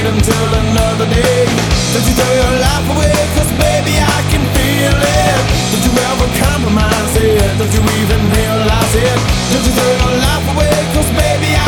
until another day. Don't you throw your life away, cause baby I can feel it. Don't you ever compromise it, don't you even realize it. Don't you throw your life away, cause baby I